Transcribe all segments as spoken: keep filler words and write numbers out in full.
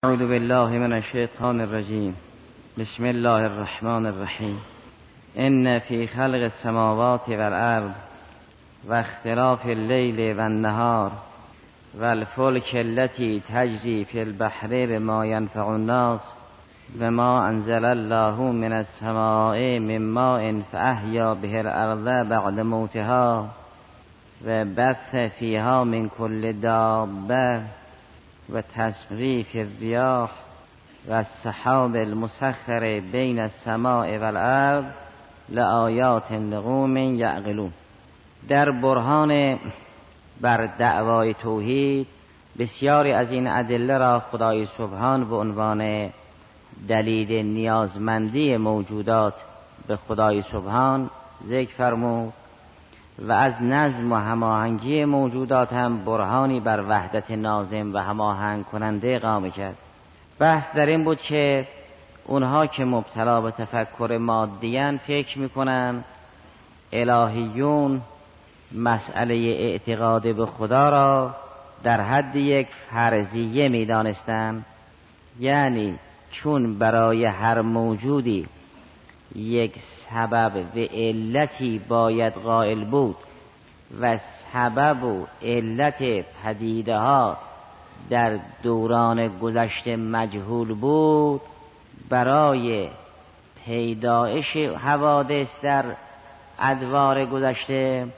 اعوذ بالله من الشیطان الرجیم. بسم الله الرحمن الرحیم. ان فی خلق السماوات والارض و اختلاف اللیل و النهار و الفلک التي تجری فی البحر بما ینفع الناس و ما انزل الله من السماء من ماء فاحیا به الارض بعد موتها و بث فیها من کل دابه و تصریف الریاح و السحاب المسخر بین السماء والارض لآیات لقوم یعقلون. در برهان بر دعوای توحید بسیاری از این ادله را خدای سبحان به عنوان دلیل نیازمندی موجودات به خدای سبحان ذکر فرمود و از نظم و هماهنگی موجودات هم برهانی بر وحدت ناظم و هماهنگ کننده قائم کرد. بحث در این بود که اونها که مبتلا به تفکر مادیان فکر میکنن الهیون مسئله اعتقاد به خدا را در حد یک فرضیه میدانستن، یعنی چون برای هر موجودی یک سبب و علتی باید قائل بود و سبب و علت پدیده ها در دوران گذشته مجهول بود، برای پیدایش حوادث در ادوار گذشته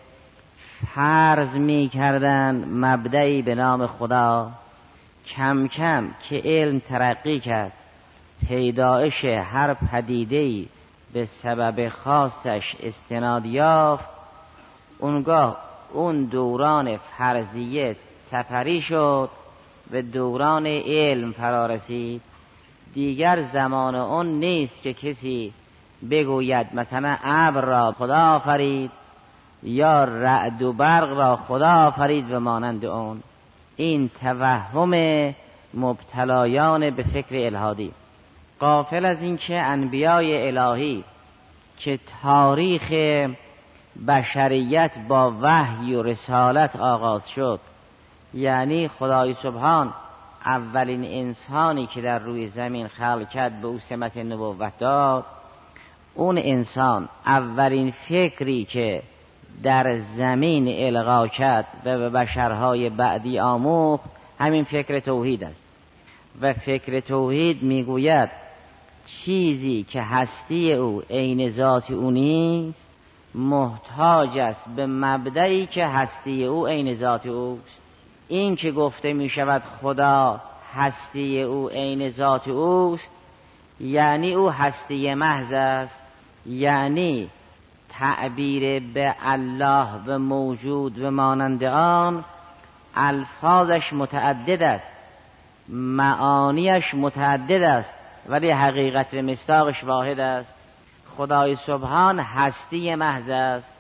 فرض می کردن مبدعی به نام خدا. کم کم که علم ترقی کرد، پیدایش هر پدیده‌ای به سبب خاصش استناد یافت، اونگاه اون دوران فرضیه سپری شد و دوران علم فرا رسید. دیگر زمان اون نیست که کسی بگوید مثلا ابر را خدا آفرید یا رعد و برق را خدا آفرید و مانند اون. این توهم مبتلایان به فکر الهادی، غافل از این که انبیای الهی که تاریخ بشریت با وحی و رسالت آغاز شد، یعنی خدای سبحان اولین انسانی که در روی زمین خلق کرد به او سمت نبوت داد، اون انسان اولین فکری که در زمین القا کرد و به بشرهای بعدی آموخت همین فکر توحید است. و فکر توحید میگوید چیزی که هستی او عین ذات او نیست محتاج است به مبدئی که هستی او عین ذات اوست. این که گفته می شود خدا هستی او عین ذات اوست، یعنی او هستی محض است، یعنی تعبیر به الله و موجود و مانند آن الفاظش متعدد است، معانیش متعدد است، ولی حقیقت و مصداقش واحد است. خدای سبحان هستی محض است.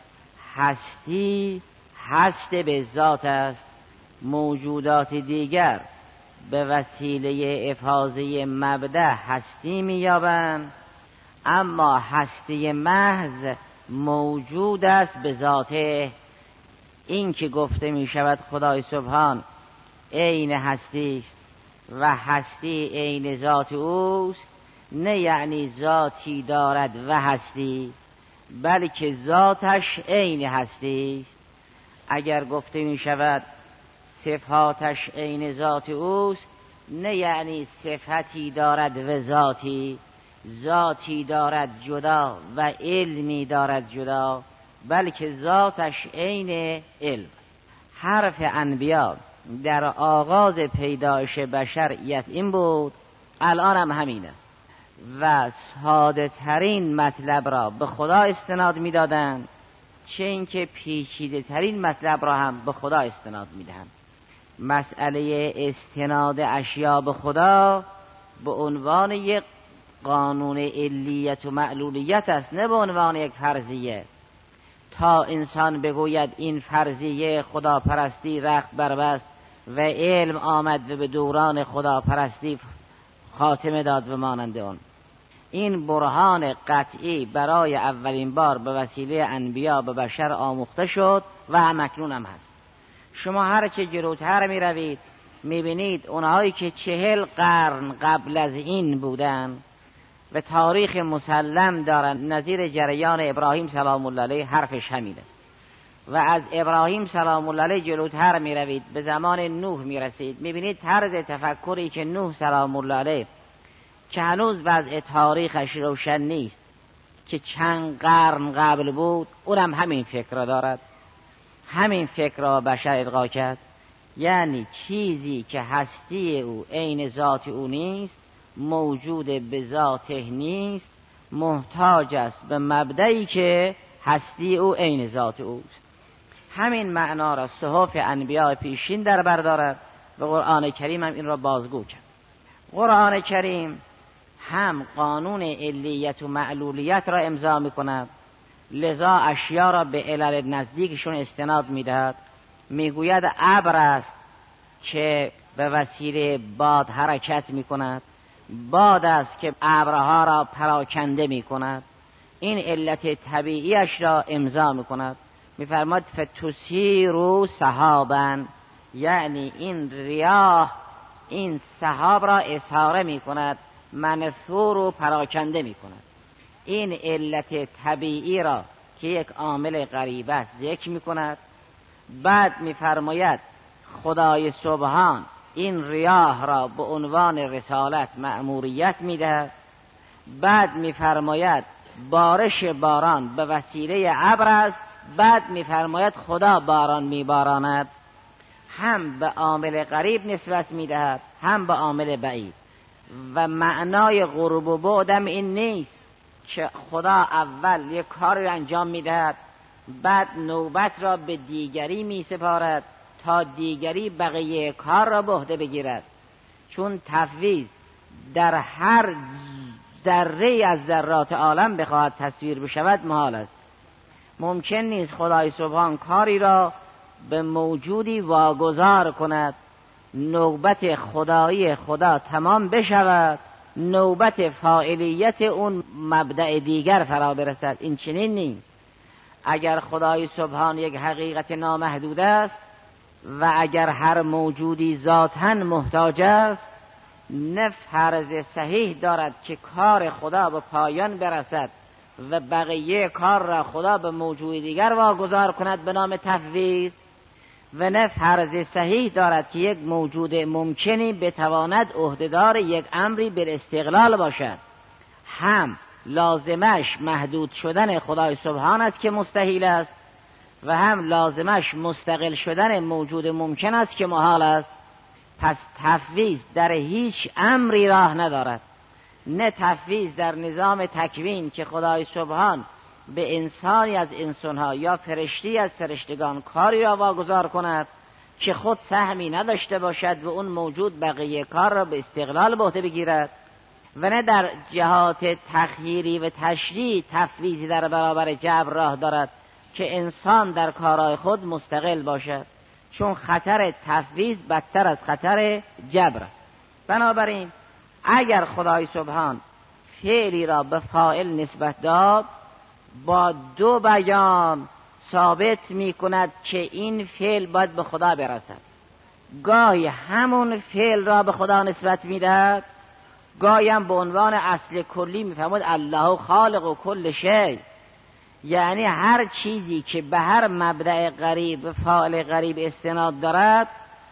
هستی هست به ذات است. موجودات دیگر به وسیله افاضه مبدأ هستی می‌یابند، اما هستی محض موجود است به ذاته. این که گفته می شود خدای سبحان عین هستی است و هستی عین ذات اوست، نه یعنی ذاتی دارد و هستی، بلکه ذاتش عین هستی است. اگر گفته می شود صفاتش عین ذات اوست، نه یعنی صفتی دارد و ذاتی، ذاتی دارد جدا و علمی دارد جدا، بلکه ذاتش عین علم است. حرف انبیا در آغاز پیدایش بشریت این بود، الان هم همین است و ساده ترین مطلب را به خدا استناد می دادند، چه اینکه پیچیده ترین مطلب را هم به خدا استناد می دهند. مسئله استناد اشیا به خدا به عنوان یک قانون علیت و معلولیت است، نه به عنوان یک فرضیه. تا انسان بگوید این فرضیه خداپرستی رخت بربست و علم آمد و به دوران خداپرستی خاتمه داد و مانند اون. این برهان قطعی برای اولین بار به وسیله انبیا به بشر آموخته شد و همکنون هم هست. شما هر چه جلوتر می روید میبینید اونهایی که چهل قرن قبل از این بودن و تاریخ مسلم دارن نظیر جریان ابراهیم سلام الله علیه، حرفش همین است. و از ابراهیم سلام الله علیه جلوتر می روید، به زمان نوح می رسید، می بینید طرز تفکری که نوح سلام الله علیه که هنوز وضع تاریخش روشن نیست که چند قرن قبل بود، اونم همین فکر را دارد، همین فکر را بشر القا کرد. یعنی چیزی که هستی او عین ذات او نیست، موجود به ذاته نیست، محتاج است به مبدئی که هستی او عین ذات اوست. همین معنا را صحف انبیاء پیشین در بر دارد و قرآن کریم هم این را بازگو کرد. قرآن کریم هم قانون علیت و معلولیت را امضا می کند، لذا اشیا را به علل نزدیکشون استناد می دهد. می گوید ابر است که به وسیله باد حرکت می کند، باد است که ابرها را پراکنده می کند. این علت طبیعیش را امضا می کند. می فرماد فتسیروا سحابا، یعنی این ریاح این سحاب را اساره می کند، منثور و پراکنده می کند. این علت طبیعی را که یک عامل غریب است ذکر می کند. بعد می فرماید خدای سبحان این ریاح را به عنوان رسالت مأموریت می دهد. بعد می فرماید بارش باران به وسیله ابر است. بعد می فرماید خدا باران می باراند. هم به عامل غریب نسبت می دهد، هم به عامل بعید. و معنای قرب و بعدم این نیست که خدا اول یک کار را انجام می دهد، بعد نوبت را به دیگری می سپارد تا دیگری بقیه کار را به عهده بگیرد. چون تفویض در هر ذره از ذرات عالم بخواهد تصویر بشود محال است. ممکن نیست خدای سبحان کاری را به موجودی واگذار کند، نوبت خدایی خدا تمام بشود، نوبت فاعلیت اون مبدأ دیگر فرا برسد. این چنین نیست. اگر خدای سبحان یک حقیقت نامحدود است و اگر هر موجودی ذاتاً محتاج است، نه فرض صحیح دارد که کار خدا به پایان برسد و بقیه کار را خدا به موجود دیگر واگذار کند به نام تفویض، و نه فرض صحیح دارد که یک موجود ممکنی بتواند عهدهدار یک امری بالاستقلال باشد. هم لازمش محدود شدن خدای سبحان است که مستحیل است و هم لازمش مستقل شدن موجود ممکن است که محال است. پس تفویض در هیچ امری راه ندارد، نه تفویض در نظام تکوین که خدای سبحان به انسانی از انسانها یا فرشتی از فرشتگان کاری را واگذار کند که خود سهمی نداشته باشد و اون موجود بقیه کار را به استقلال به عهده بگیرد، و نه در جهات تخییری و تشریع تفویضی در برابر جبر راه دارد که انسان در کارهای خود مستقل باشد، چون خطر تفویض بدتر از خطر جبر است. بنابراین اگر خدای سبحان فعلی را به فاعل نسبت داد، با دو بیان ثابت می کند که این فعل باید به خدا برسد. گاهی همون فعل را به خدا نسبت می دهد، گاهی هم به عنوان اصل کلی می فرمود الله خالق و کل شی، یعنی هر چیزی که به هر مبدأ غریب فاعل غریب استناد دارد،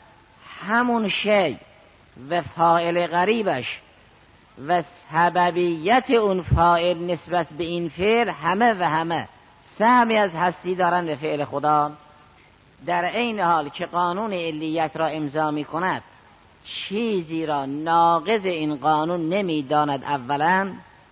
همون شی و فاعل غریبش و سببیت اون فاعل نسبت به این فعل همه و همه سهمی از هستی دارن به فعل خدا. در این حال که قانون علیت را امضا می کند، چیزی را ناقض این قانون نمی داند اولا،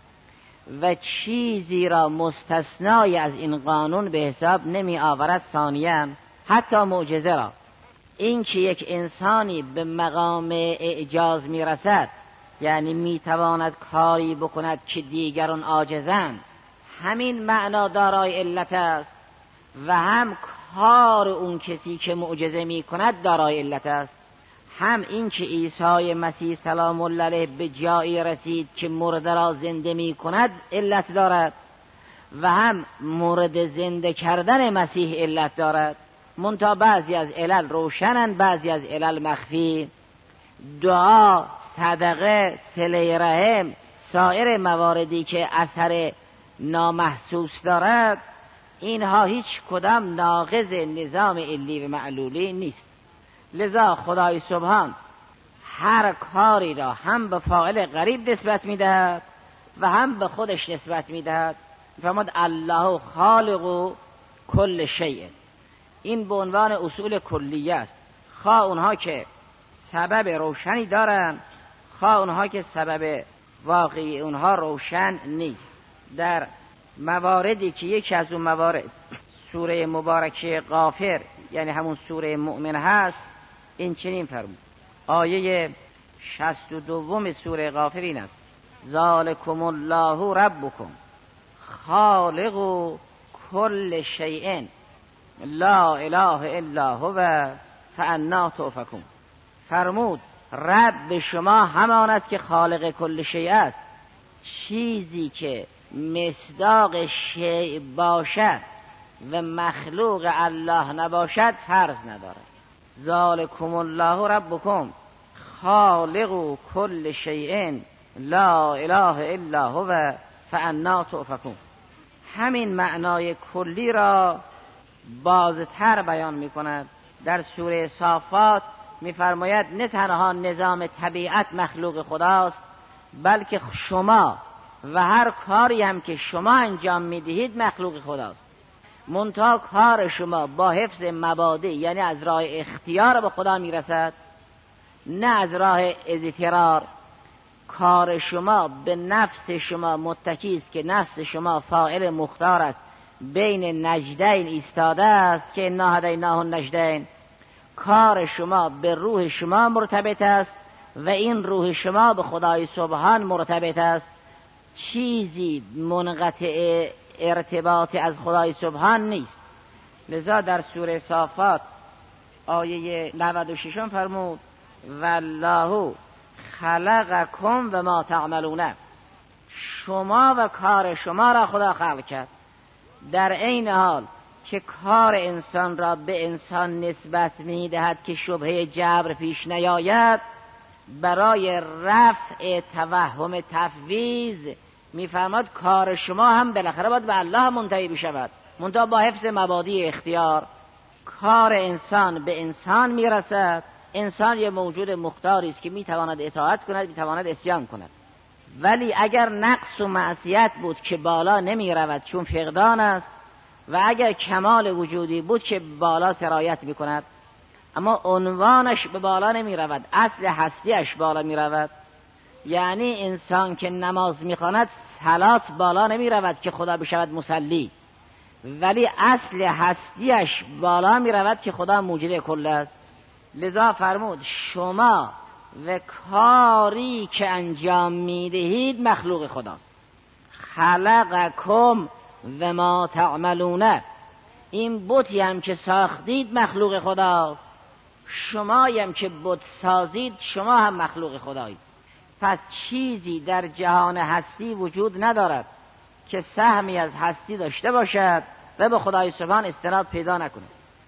و چیزی را مستثنای از این قانون به حساب نمی آورد ثانیاً. حتی معجزه را، این که یک انسانی به مقام اعجاز می رسد، یعنی می تواند کاری بکند که دیگران عاجزند، همین معنا دارای علت است، و هم کار اون کسی که معجزه می کند دارای علت است. هم این که عیسی مسیح سلام الله علیه به جایی رسید که مرده را زنده می کند علت دارد، و هم مورد زنده کردن مسیح علت دارد. منتها بعضی از علل روشنن، بعضی از علل مخفی. دعا، صدقه، صله رحم، سایر مواردی که اثر نامحسوس دارد، اینها هیچ کدام ناقض نظام علی و معلولی نیست. لذا خدای سبحان هر کاری را هم به فاعل غریب نسبت میدهد و هم به خودش نسبت میدهد. فرمود الله خالق کل شیء. این به عنوان اصول کلیه است، خواه اونها که سبب روشنی دارن، خواه اونها که سبب واقعی اونها روشن نیست. در مواردی که یکی از اون موارد سوره مبارکه غافر یعنی همون سوره مؤمن هست، این چنین فرمود. آیه شصت و دوم سوره غافر این است: ذالکم الله ربکم خالق کل شیء لا اله الا هو فانا تؤفکون. فرمود رب شما همان است که خالق کل شیء است. چیزی که مصداق شیء باشد و مخلوق الله نباشد فرض ندارد. ذالکم الله ربکم خالق کل شیء لا اله الا هو فانا تؤفکون. همین معنای کلی را بازتر بیان می کند. در سوره صافات می فرماید نه تنها نظام طبیعت مخلوق خداست، بلکه شما و هر کاری هم که شما انجام می دهید مخلوق خداست. منتها کار شما با حفظ مبادئ یعنی از راه اختیار به خدا می رسد، نه از راه اضطرار. کار شما به نفس شما متکی است که نفس شما فاعل مختار است، بین نجدین ایستاده است که انا هدیناه النجدین. کار شما به روح شما مرتبط است و این روح شما به خدای سبحان مرتبط است. چیزی منقطع ارتباط از خدای سبحان نیست. لذا در سوره صافات آیه نود و شش فرمود والله خلقکم و ما تعملون. شما و کار شما را خدا خلق کرد. در عین حال که کار انسان را به انسان نسبت می دهد که شبهه جبر پیش نیاید، برای رفع توهم تفویض می فرماد کار شما هم بالاخره باید به الله منتهی بشود، منتها با حفظ مبادئ اختیار. کار انسان به انسان می رسد. انسان یه موجود مختاری است که می تواند اطاعت کند، می تواند عصیان کند. ولی اگر نقص و معصیت بود که بالا نمی رود چون فقدان است، و اگر کمال وجودی بود که بالا سرایت می کند، اما عنوانش به بالا نمی رود، اصل هستیش بالا می رود. یعنی انسان که نماز می خواند سلاس بالا نمی رود که خدا بشود مصلی، ولی اصل هستیش بالا می رود که خدا موجود کل است. لذا فرمود شما و کاری که انجام می دهید مخلوق خداست. خلقکم و ما تعملون. این بتی هم که ساختید مخلوق خداست. شمایی هم که بت سازید شما هم مخلوق خدایید. پس چیزی در جهان هستی وجود ندارد که سهمی از هستی داشته باشد و به خدای سبحان استناد پیدا نکنه.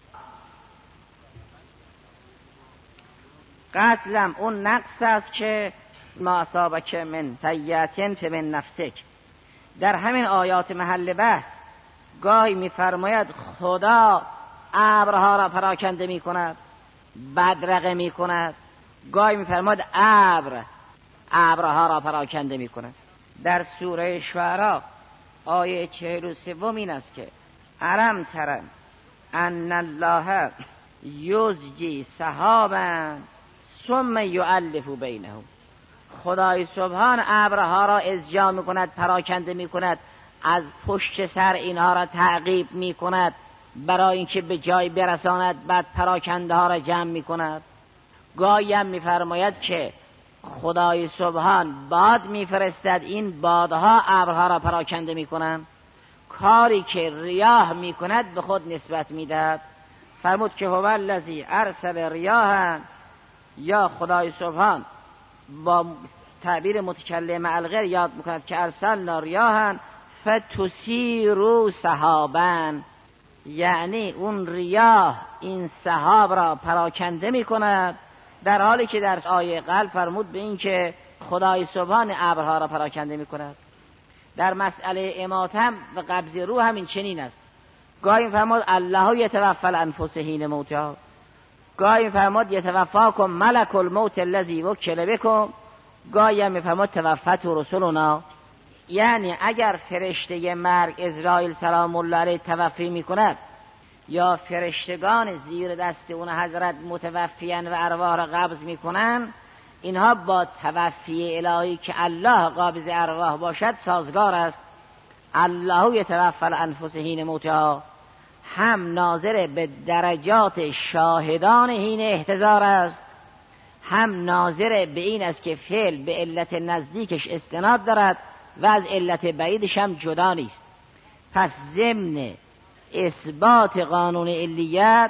قتلم اون نقص است که ما اصابک من سیئة فمن نفسک. در همین آیات محل بحث گاهی می‌فرماید خدا ابرها را پراکنده می‌کند، بدرقه می‌کند. گاهی می‌فرماید ابر ابرها را پراکنده می‌کند. در سوره شعراء آیه چهل و سه این است که علم ترن ان الله یزجی سحابا ثم یؤلف بینهم. خدای سبحان ابرها را ازجا می‌کند، پراکنده می‌کند، از پشت سر اینها را تعقیب می‌کند برای اینکه به جای برساند، بعد پراکنده ها را جمع می‌کند. گاهی هم می‌فرماید که خدای سبحان باد می‌فرستد، این بادها ابرها را پراکنده می‌کنند. کاری که ریاح می‌کند به خود نسبت می‌دهد. فرمود که هو الذی ارسل ریاحا، یا خدای سبحان با تعبیر متکلم الغیر یاد می‌کند که ارسلنا ریاحا فتثیر سحابا، یعنی اون ریاح این سحاب را پراکنده می‌کند در حالی که در آیه قبل فرمود به این که خدای سبحان ابرها را پراکنده می کند. در مسئله امات هم و قبض روح هم این چنین است. گاهی فرمود الله یتوفی الانفس حین موتها، گاهی فرمود یتوفاکم ملک الموت الذی وکل بکم، گاهی هم فرمود توفت رسولنا. یعنی اگر فرشته مرگ عزراییل سلام الله علیه توفی می کند یا فرشتگان زیر دست اون حضرت متوفیان و ارواح را قبض می کنند، اینها با توفی الهی که الله قابض ارواح باشد سازگار است. الله یتوفی الانفس حین موتها هم ناظر به درجات شاهدان حین احتضار است، هم ناظر به این است که فعل به علت نزدیکش استناد دارد و از علت بعیدش هم جدا نیست. پس ضمن اثبات قانون علیت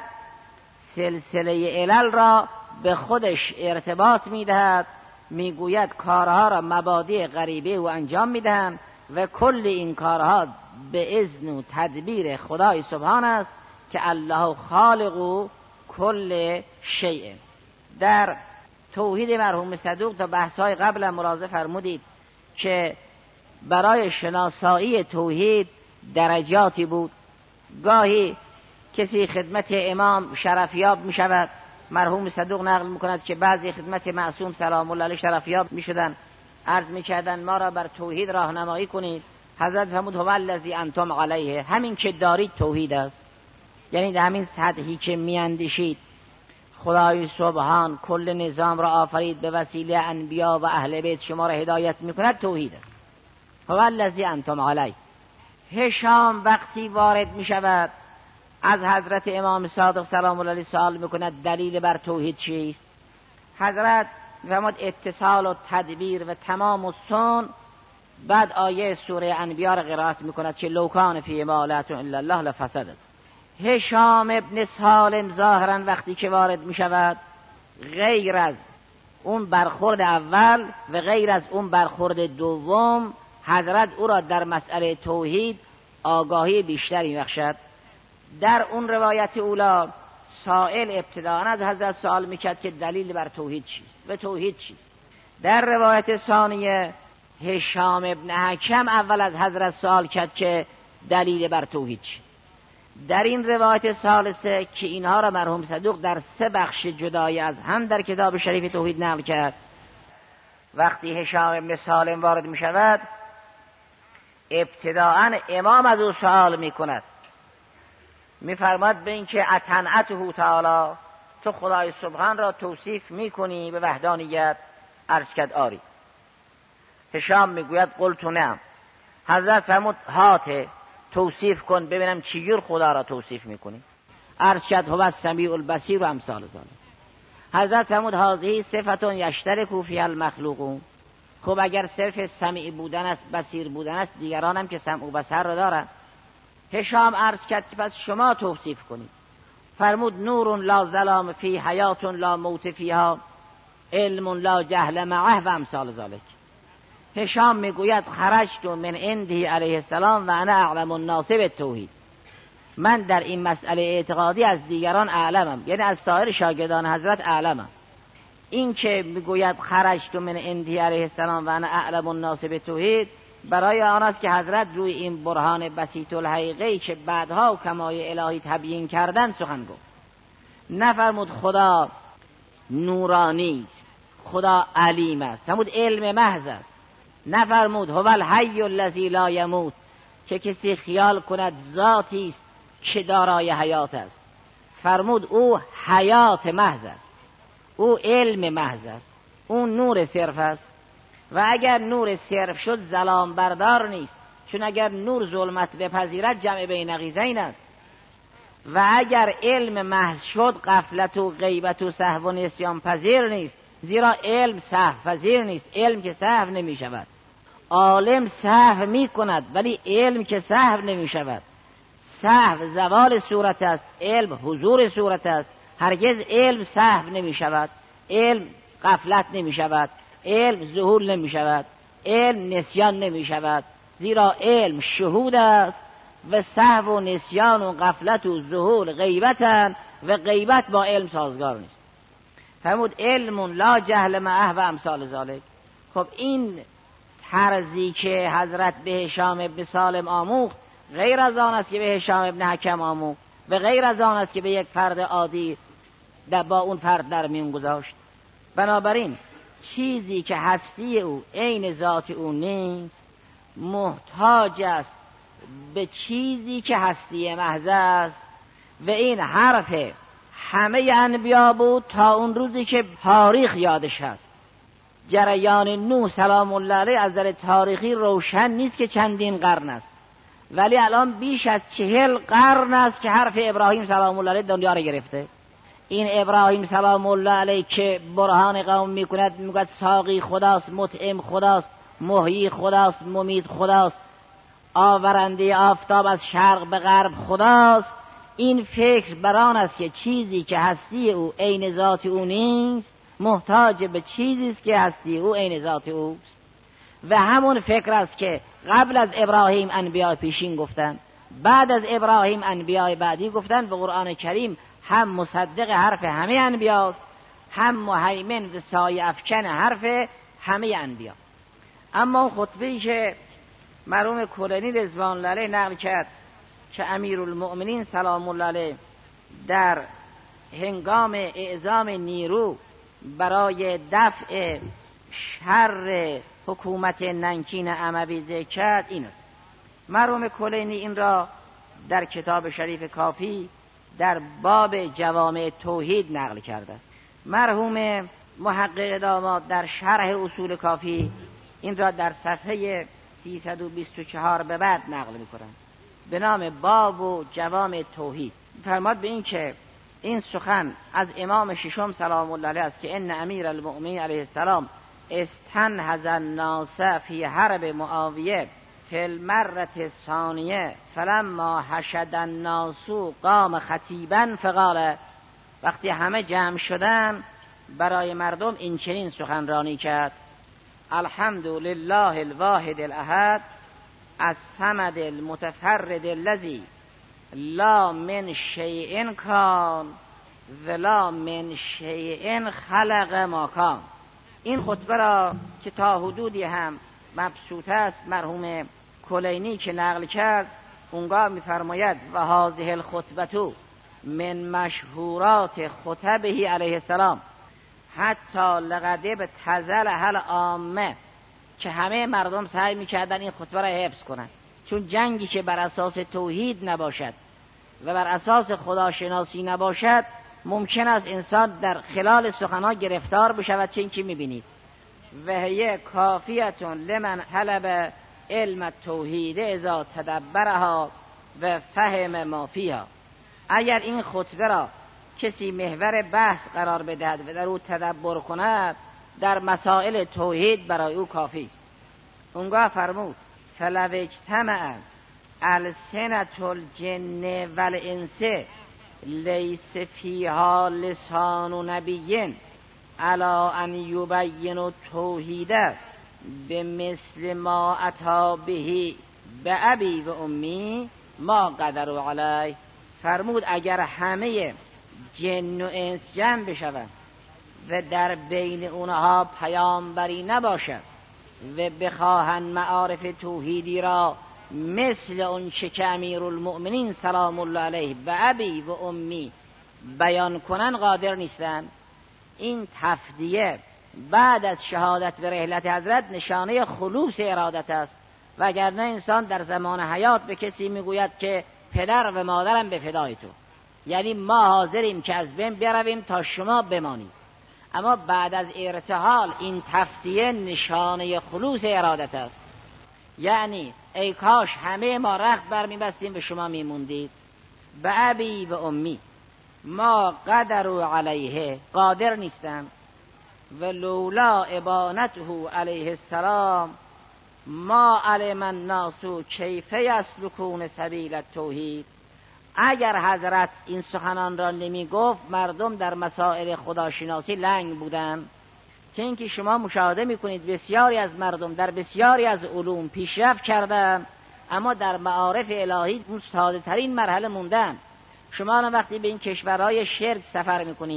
سلسله علل را به خودش ارتباط میدهد، میگوید کارها را مبادی غریبه او انجام میدهند و کل این کارها به اذن و تدبیر خدای سبحان است که الله خالق کل شیء. در توحید مرحوم صدوق تا بحث‌های قبل ملاحظه فرمودید که برای شناسایی توحید درجاتی بود. گاهی کسی خدمت امام شرفیاب می شود، مرحوم صدوق نقل می کند که بعضی خدمت معصوم سلام الله علیه شرفیاب می شدن، عرض می کردن ما را بر توحید راهنمایی کنید. حضرت فرمود هو الذی انتم علیه، همین که دارید توحید است. یعنی در همین سطحی که می اندیشید خدای سبحان کل نظام را آفرید به وسیله انبیا و اهل بیت شما را هدایت می کند، توحید است. هو الذی انتم علیه. هشام وقتی وارد می شود از حضرت امام صادق سلام الله علیه سوال می کند دلیل بر توحید چیست؟ حضرت فرمود اتصال و تدبیر و تمام و سن. بعد آیه سوره انبیا را قرائت می کند که لو کان فی ما لا الا الله لفسدت. هشام ابن سالم ظاهرا وقتی که وارد می شود غیر از اون برخورد اول و غیر از اون برخورد دوم حضرت او را در مسئله توحید آگاهی بیشتری بخشد. در اون روایت اولا سائل ابتداء از حضرت سوال میکرد که دلیل بر توحید چیست و توحید چیست. در روایت ثانیه هشام ابن حکم اول از حضرت سوال کرد که دلیل بر توحید چیست. در این روایت ثالثه که اینها را مرحوم صدوق در سه بخش جدای از هم در کتاب شریف توحید نقل کرد، وقتی هشام ابن سالم وارد می شود ابتداءً امام از او سوال می کند، می فرماد به این که اتنعته تعالی، تو خدای سبحان را توصیف می کنی به وحدانیت؟ عرض کرد آری. هشام می گوید قلت نعم. حضرت فرمود هاته، توصیف کن ببینم چجور خدا را توصیف می کنی. عرض کرد هو السمیع البصیر و امثال ذلک. حضرت فرمود هذه صفت یشترک فیها المخلوقون. خب اگر صرف سمیع بودن است، بصیر بودن است، دیگران هم که سمع و بصر را دارند. هشام عرض کرد پس شما توصیف کنید. فرمود نور لا ظلام فی، حیات لا موت فیها، علم لا جهل معه و امثال ذلک. هشام میگوید خرجت من عنده علیه السلام و انا اعلم الناس بالتوحید. من در این مسئله اعتقادی از دیگران اعلمم، یعنی از سایر شاگردان حضرت اعلمم. این که میگوید خرجت من عنده علیه السلام و انا اعلم الناس بالتوحید برای آن است که حضرت روی این برهان بسیط الحقیقی که بعدها کمای الهی تبیین کردن سخن گفت. نفرمود خدا نورانی است، خدا علیم است، فرمود علم محض است. نفرمود هو الحی الذی لا یموت، که کسی خیال کند ذاتی است که دارای حیات است. فرمود او حیات محض است، او علم محض است، او نور صرف است. و اگر نور صرف شد ظلام بردار نیست، چون اگر نور ظلمت بپذیرد جمع بین نقیضین است. و اگر علم محض شد غفلت و غیبت و سهو و نسیان پذیر نیست، زیرا علم سهو پذیر نیست. علم که سهو نمی شود، عالم سهو می کند ولی علم که سهو نمی شود. سهو زوال صورت است، علم حضور صورت است. هرگز علم سهو نمی شود، علم غفلت نمی شود، علم ظهور نمی شود، علم نسیان نمی شود. زیرا علم شهود است و سهو و نسیان و غفلت و ظهور غیبتن و غیبت با علم سازگار نیست. فرمود علم لا جهل معه و امثال ذالک. خب این طرزی که حضرت به هشام ابن سالم آموخت غیر از آن است که به هشام ابن حکم آموخت و غیر از آن است که به یک فرد عادی در با اون فرد در میون گذاشت. بنابراین چیزی که هستی او عین ذات او نیست محتاج است به چیزی که هستی محض است و این حرف همه انبیا بود تا اون روزی که تاریخ یادش هست. جریان نوح سلام الله علیه از نظر تاریخی روشن نیست که چندین قرن است، ولی الان بیش از چهل قرن است که حرف ابراهیم سلام الله علیه دنیا را گرفته. این ابراهیم سلام الله علیه که برهان قوم میکند، میگوید ساقی خداست، مطعم خداست، محیی خداست، ممیت خداست، آورنده آفتاب از شرق به غرب خداست. این فکر بران است که چیزی که هستی او عین ذات او نیست محتاج به چیزی است که هستی او عین ذات اوست. و همون فکر است که قبل از ابراهیم انبیاء پیشین گفتن، بعد از ابراهیم انبیاء بعدی گفتن. و قرآن کریم هم مصدق حرف همه انبیاست، هم مهیمن و سایه افکن حرف همه انبیا. اما خطبه‌ای که مرحوم کلینی رضوان الله علیه نقل کرد که امیرالمؤمنین سلام الله علیه در هنگام اعزام نیرو برای دفع شر حکومت ننکین اموی ذکر کرد این است. مرحوم کلینی این را در کتاب شریف کافی در باب جوامع توحید نقل کرده است. مرحوم محقق داماد در شرح اصول کافی این را در صفحه سیصد و بیست و چهار به بعد نقل می‌کنند به نام باب و جوامع توحید. فرماد به این که این سخن از امام ششم سلام الله علیه است که ان امیر المؤمنین علیه السلام استنهض الناس فی حرب معاویه فی المرة الثانیه فلما حشد الناس قام خطیبا فقال. وقتی همه جمع شدن برای مردم این چنین سخنرانی کرد: الحمد لله الواحد الاحد الصمد المتفرد الذی لا من شیء کان ولا من شیء خلق ما کان. این خطبه را که تا حدودی هم مبسوط است مرحوم کلینی که نقل کرد اونگاه می‌فرماید و هذه الخطبه من مشهورات خطبه علیه السلام حتی لقد ابتذل هل عامه، که همه مردم سعی می‌کردن این خطبه را حفظ کنند، چون جنگی که بر اساس توحید نباشد و بر اساس خداشناسی نباشد ممکن است انسان در خلال سخنها گرفتار بشود. چون که می‌بینید و هی کافیتون لمن طلب علم التوحید اذا تدبرها و فهم ما فیها. اگر این خطبه را کسی محور بحث قرار بدهد و در او تدبر کند در مسائل توحید برای او کافی است. اونگاه فرمود فلو اجتمع السنة الجن والانس لیس فیها لسان نبی علی ان یبین التوحید بمثل ما اتی به بابی و امی ما قدروا علیه. فرمود اگر همه جن و انس جمع بشوند و در بین اونها پیامبری نباشد و بخواهند معارف توحیدی را مثل اون چه که امیرالمؤمنین سلام الله علیه و ابی و امی بیان کنن قادر نیستند. این تفدیه بعد از شهادت به رحلت حضرت نشانه خلوص ارادت است، وگرنه انسان در زمان حیات به کسی میگوید که پدر و مادرم به فدای تو، یعنی ما حاضریم که از بین برویم تا شما بمانید. اما بعد از ارتحال این تفدیه نشانه خلوص ارادت است، یعنی ای کاش همه ما رخت برمیبستیم به شما میموندید. به ابی و امی ما قدروا علیه قادر نیستم و لولا ابانته علیه السلام ما علم الناس کیف یسلکون سبیل التوحید. اگر حضرت این سخنان را نمی گفت مردم در مسائل خداشناسی لنگ بودند. چه اینکه شما مشاهده میکنید بسیاری از مردم در بسیاری از علوم پیشرفت کردند اما در معارف الهی اون ساده ترین مرحله موندن. شما وقتی به این کشورهای شرک سفر میکنید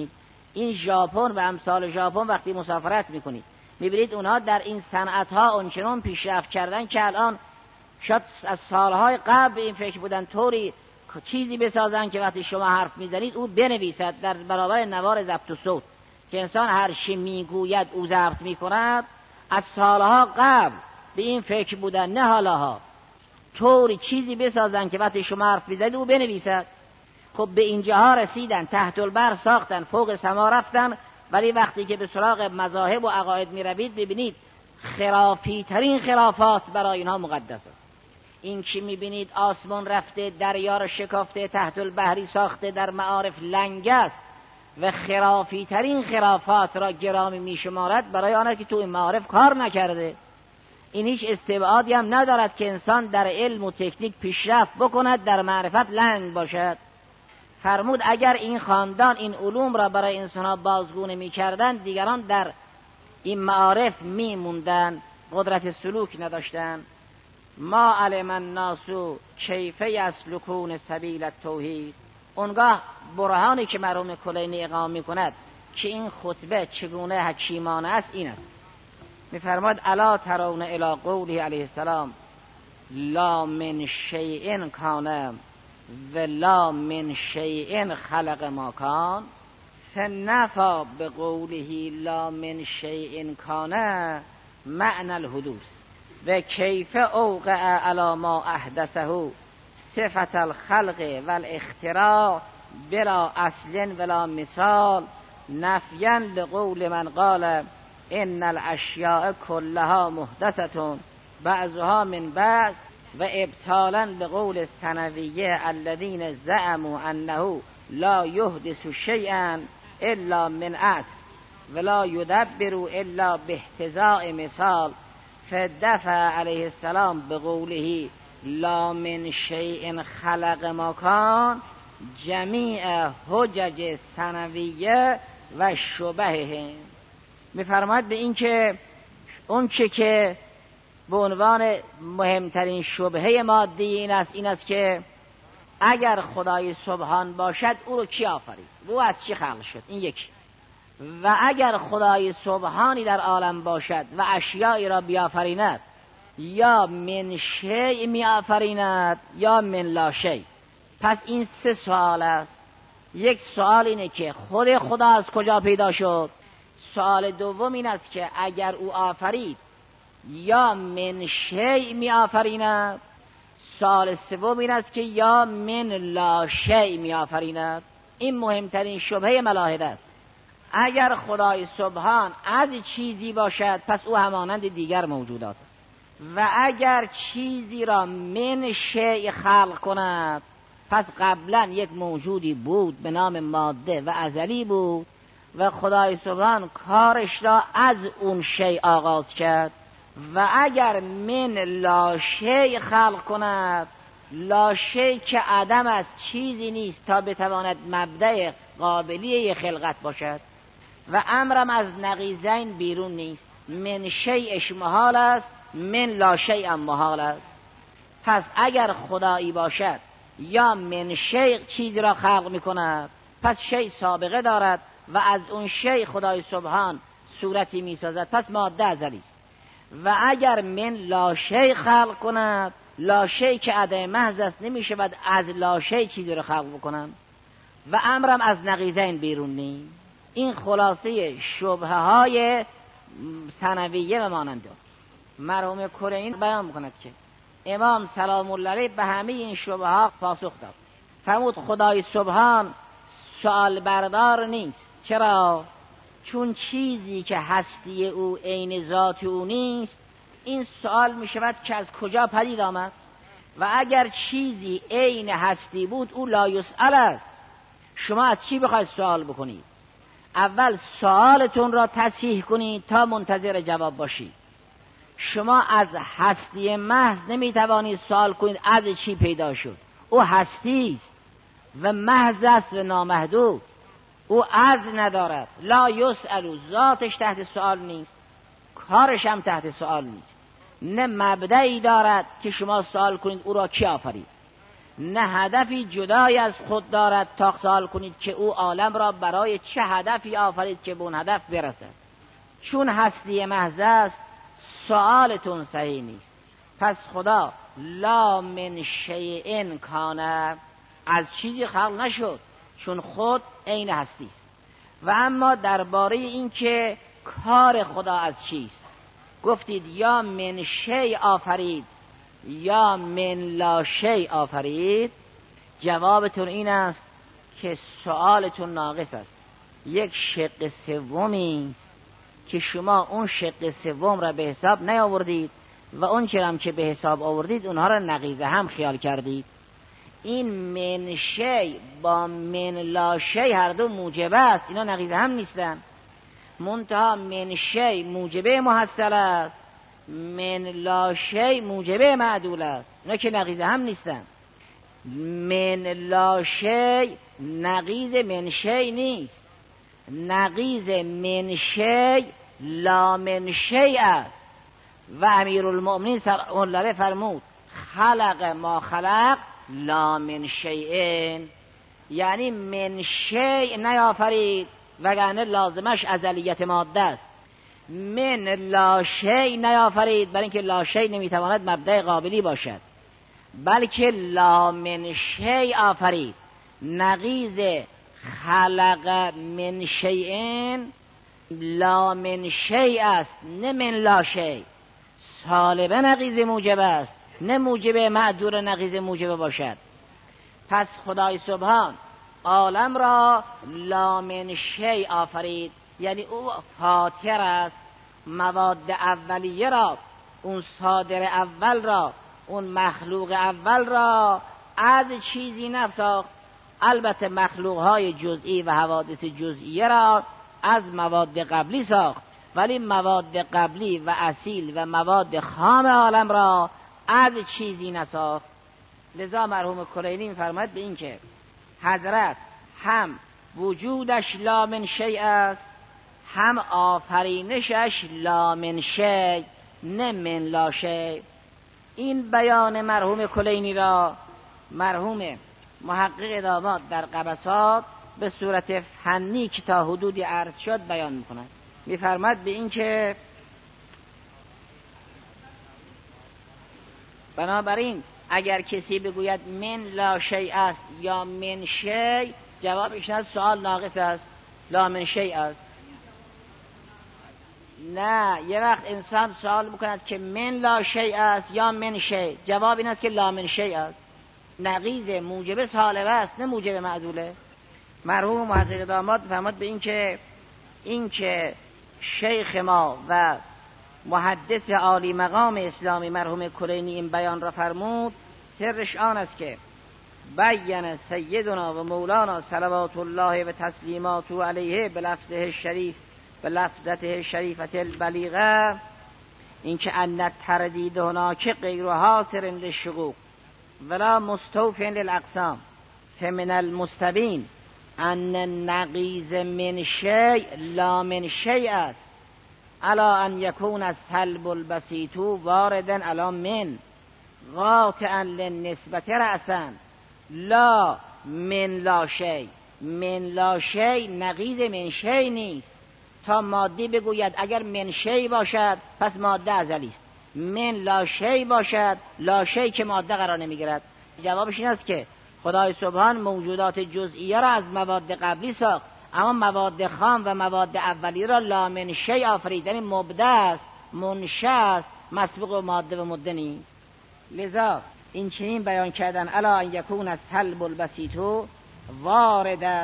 این ژاپن و امثال ژاپن وقتی مسافرت میکنید میبینید اونها در این صنعت ها اونچنان پیشرفت کردن که الان شاید از سالهای قبل این فکر بودن طوری چیزی بسازن که وقتی شما حرف میزنید او بنویسد در برابر نوار ضبط صوت که انسان هر چی میگوید او ضبط میکند. از سالها قبل به این فکر بودن، نه حالاها، طوری چیزی بسازن که وقتی شما حرف میزنید او بنویسد. خب به اینجاها رسیدن، تحت البر ساختن، فوق سما رفتن، ولی وقتی که به سراغ مذاهب و عقاید میروید ببینید خرافی ترین خرافات برای اینها مقدس است. این که میبینید آسمان رفته، دریا را شکافته، تحت البحری ساخته، در معارف لنگ است و خرافی ترین خرافات را گرامی میشمارد برای آنها که تو این معارف کار نکرده. این هیچ استبعادی هم ندارد که انسان در علم و تکنیک پیشرفت بکند، در معرفت لنگ باشد. فرمود اگر این خاندان این علوم را برای انسانها بازگونه میکردن، دیگران در این معارف میموندن، قدرت سلوک نداشتن. ما علم الناس کیف یسلکون سبیل التوحید. اونگاه برهانی که مرحوم کلینی اقامه میکند که این خطبه چگونه حکیمانه است این است. میفرماد الا ترون الی قوله علیه السلام لا من شیء کان و لا من شیء خلق ما کان فنفا بقوله لا من شیء کان معنی الحدوث و کیف اوقع علی ما احدثه صفت الخلق والاختراع بلا اصل ولا مثال نفیا لقول من قال ان الاشیاء کلها محدثه بعضها من بعض و ابطالا لقول الثنویه الذين زعموا انه لا يحدث شيئا الا من اصل ولا يدبر الا باحتذاء مثال فدفع علیه السلام بقوله لا من شیء خلق ما کان جمیع حجج ثنویه و شبهه. میفرماید به این که اون چه که به عنوان مهمترین شبهه مادی این است این است که اگر خدای سبحان باشد او رو کی آفرید؟ او از چی خلق شد؟ این یکی. و اگر خدای سبحانی در عالم باشد و اشیایی را بیافریند، یا من شیء می آفریند یا من لا شیء. پس این سه سوال است. یک سوال اینه که خود خدا از کجا پیدا شد. سوال دوم این است که اگر او آفرید یا من شیء می آفریند. سوال سوم این است که یا من لا شیء می آفریند. این مهمترین شبهه ملاحده است. اگر خدای سبحان از چیزی باشد پس او همانند دیگر موجودات است، و اگر چیزی را من شیء خلق کند پس قبلا یک موجودی بود به نام ماده و ازلی بود و خدای سبحان کارش را از اون شیء آغاز کرد. و اگر من لا شیء خلق کند، لا شیء که عدم از چیزی نیست تا بتواند مبدأ قابلیه خلقت باشد و امرم از نقیضین بیرون نیست. من شیءش محال است، من لا شیء هم محال است. پس اگر خدایی باشد یا من شیء چیزی را خلق میکند پس شیء سابقه دارد و از اون شیء خدای سبحان صورتی میسازد پس ماده ازلی است. و اگر من لا شیء خلق کند، لا شیء که عدم محض است نمیشود از لا شیء چیزی را خلق بکنم و امرم از نقیضین بیرون نیست. این خلاصه شبهه های ثنویه و ماننده. مرحوم کلینی بیان میکند که امام سلام الله علیه به همه این شبهه ها پاسخ داد. فرمود خدای سبحان سؤال بردار نیست. چرا؟ چون چیزی که هستی او عین ذات او نیست، این سؤال میشود که از کجا پدید آمد. و اگر چیزی عین هستی بود او لا یسأل است. شما از چی بخواید سوال بکنید؟ اول سوالتون را تصحیح کنید تا منتظر جواب باشید. شما از هستی محض نمیتوانید سوال کنید از چی پیدا شد. او هستی است و محض است و نامحدود. او از ندارد. لا یسأل، ذاتش تحت سوال نیست، کارش هم تحت سوال نیست. نه مبدعی دارد که شما سوال کنید او را کی آفرید. نه هدفی جدای از خود دارد تا سوال کنید که او عالم را برای چه هدفی آفرید که به اون هدف برسد. چون هستی محض است سوالتون صحیح نیست. پس خدا لا من شیء کان، از چیزی خلق نشد چون خود عین هستی است. و اما درباره این که کار خدا از چیست گفتید یا من شیء آفرید یا من لا شیء آفرید. جوابتون این است که سوالتون ناقص است. یک شق سومی است که شما اون شق سوم را به حساب نیاوردید و اون چرا که به حساب آوردید اونها را نقیض هم خیال کردید. این من شیء با من لا شیء هر دو موجب است، اینا نقیض هم نیستن. منتها من شیء موجبه محصل است، من لا شیء موجبه معدول است، اینا که نقیض هم نیستن. من لا شیء نقیض من شیء نیست، نقیض من شیء لا من شیء است. و امیرالمؤمنین صلی الله علیه فرمود خلق ما خلق لا من شیء، یعنی من شیء نیافرید وگرنه لازمش ازلیت ماده است. من لا شیء نیافرید برای اینکه لا شیء نمیتواند مبدأ قابلی باشد، بلکه لا من شیء آفرید. نقیض خلق من شیء لا من شیء است نه من لا شیء. سالبه نقیض موجب است نه موجب معدور نقیض موجب باشد. پس خدای سبحان عالم را لا من شیء آفرید، یعنی او فاطر است. مواد اولیه را، اون صادر اول را، اون مخلوق اول را از چیزی نساخت. البته مخلوقهای جزئی و حوادث جزئیه را از مواد قبلی ساخت، ولی مواد قبلی و اصیل و مواد خام عالم را از چیزی نساخت. لذا مرحوم کلینی می‌فرماید به این که حضرت هم وجودش لا من شیء است، هم آفرینشش لا من شیء نه من لا شیء. این بیان مرحوم کلینی را مرحوم محقق داماد در قبسات به صورت فنی که تا حدودی عرض شد بیان می‌کند. می‌فرماید به این که بنابراین اگر کسی بگوید من لا شیء است یا من شیء، جوابش نه، سوال ناقص است، لا من شیء است. نه، یه وقت انسان سوال میکند که من لا شیء است یا من شیء، جواب این است که لا من شیء است. نقیض موجب سالبه است نه موجب معدوله. مرحوم محقق داماد فرمود به این که این که شیخ ما و محدث عالی مقام اسلامی مرحوم کلینی این بیان را فرمود، سرش آن است که بیان سیدنا و مولانا صلوات الله و تسلیماته علیه به لفظه شریف به لفظته شریفت البلیغه، این که ان تردید هناک غیر حاصر للشقوق ولا مستوف للاقسام فمن المستبین ان نقیض من شیء لا من شیء است، الا ان یکون السلب البسیط واردا علی من قاطعا للنسبت رأسا لا من لا شیء. من لا شیء نقیض من شیء نیست. تا مادی بگوید اگر من شیء باشد پس ماده ازلی است، من لا شیء باشد لا شیء که ماده قرار نمیگیرد. جوابش این است که خدای سبحان موجودات جزئیه را از مواد قبلی ساخت، اما مواد خام و مواد اولیه را لا من شیء آفرید، یعنی مبدأ است، منشأ است، مسبوق و ماده و مده نیست. لذا این چنین بیان کردن الا ان یکون السلب البسیط واردا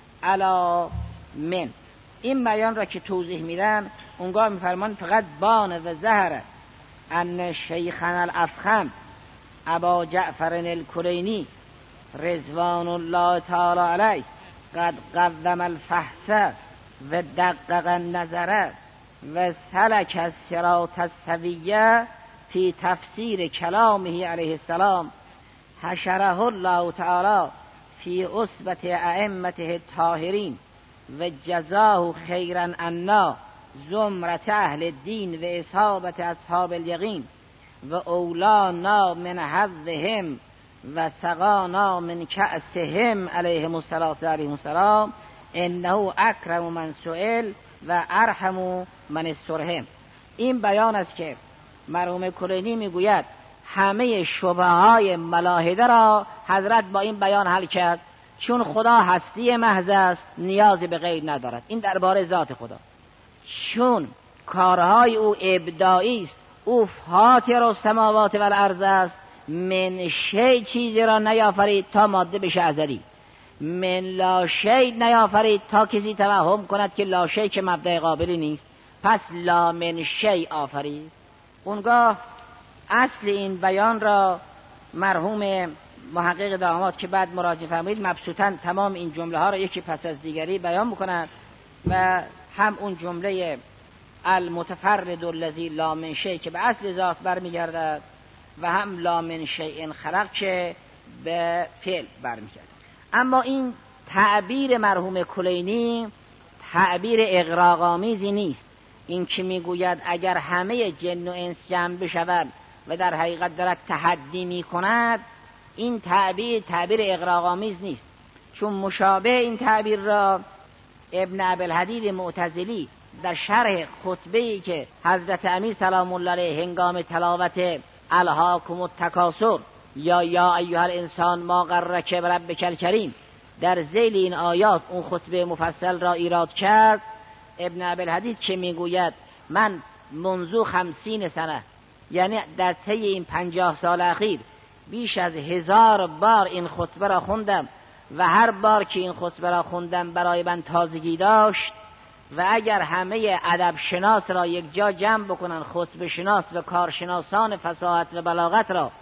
علی من، این بیان را که توضیح میدن اونگاه میفرمان فقط بان و ظهر ان شیخنا الافخم ابا جعفر الکلینی رضوان الله تعالی علیه قد قدم الفحص و دقق النظر و سلک الصراط السویه فی تفسیر کلامه علیه السلام حشره الله تعالی فی عصبت ائمته الطاهرین و جزاه خیرا عنا زمرت اهل الدین و اصحابت اصحاب الیقین و اولانا من حظهم و سقانا من کأسهم علیهم الصلاة و علیهم السلام انه اکرم من سئل و ارحم من استرهم. این بیان است که مرحوم کلینی میگوید همه شبهه های ملاحده را حضرت با این بیان حل کرد، چون خدا هستی محض است، نیازی به غیر ندارد. این درباره ذات خدا. چون کارهای او ابداعی است، او فاطر السماوات و الارض است، من شی چیزی را نیافرید تا ماده بشه ازلی، من لا شی نیافرید تا کسی توهم کند که لا شی که مبدأ قابلی نیست، پس لا من شی آفرید. اونگاه اصل این بیان را مرحوم محقق داماد که بعد مراجعه فرمایید مبسوطاً تمام این جمله ها را یکی پس از دیگری بیان میکنند و هم اون جمله المتفرد الذی لا من شیء که به اصل ذات برمیگردد و هم لا من شیء خلق که به فعل برمیگردد. اما این تعبیر مرحوم کلینی تعبیر اغراق‌آمیزی نیست. این که میگوید اگر همه جن و انس جمع بشوند و در حقیقت دارد تحدی میکند، این تعبیر تعبیر اغراق‌آمیز نیست، چون مشابه این تعبیر را ابن ابوالحدید معتزلی در شرح خطبه‌ای که حضرت امیر سلام الله علیه هنگام تلاوت الهاکم التکاثر یا یا ایها الانسان ما غرک بربک الکریم در ذیل این آیات اون خطبه مفصل را ایراد کرد. ابن ابوالحدید که میگوید من منذ خمسین سنه، یعنی در طی این پنجاه سال اخیر بیش از هزار بار این خطبه را خوندم و هر بار که این خطبه را خوندم برای من تازگی داشت و اگر همه ادب شناس را یک جا جمع بکنن، خطبه شناس و کارشناسان فصاحت و بلاغت را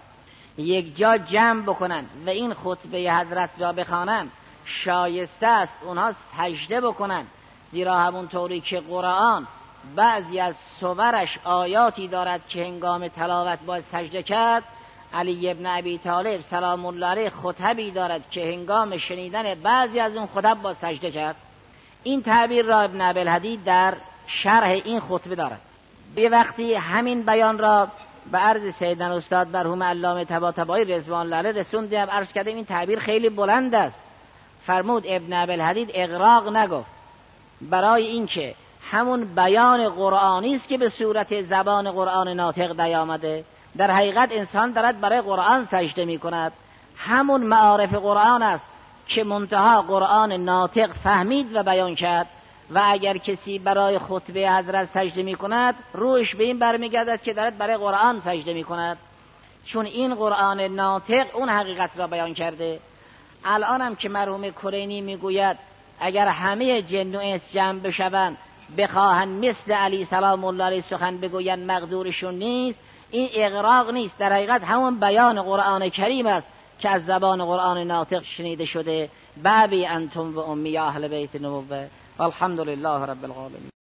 یک جا جمع بکنن و این خطبه حضرت را بخوانن، شایسته است اونها سجده بکنن، زیرا همون طوری که قرآن بعضی از سورش آیاتی دارد که هنگام تلاوت باید سجده کرد، علی ابن ابی طالب سلام الله علیه خطبی دارد که هنگام شنیدن بعضی از اون خطب باید سجده کرد. این تعبیر را ابن ابوالحدید در شرح این خطبه دارد. به وقتی همین بیان را به عرض سیدنا استاد مرحوم علامه طباطبایی رضوان الله علیه رسوندیم، عرض کردیم این تعبیر خیلی بلند است. فرمود ابن ابوالحدید اغراق نگفت، برای اینکه همون بیان قرآنی است که به صورت زبان قرآن ناطق نیامده. در حقیقت انسان دارد برای قرآن سجده می کند، همون معارف قرآن است که منتها قرآن ناطق فهمید و بیان کرد و اگر کسی برای خطبه حضرت سجده می کند روش به این برمیگردد که دارد برای قرآن سجده می کند، چون این قرآن ناطق اون حقیقت را بیان کرده. الان هم که مرحوم کلینی میگوید اگر همه جن و انس جمع بشوند بخواهن مثل علی سلام الله علیه سخن بگویند مقدورشون نیست، این اغراق نیست، در حقیقت همون بیان قرآن کریم است که از زبان قرآن ناطق شنیده شده. بابی انتم و امی اهل بیت نبوه والحمد لله رب العالمین.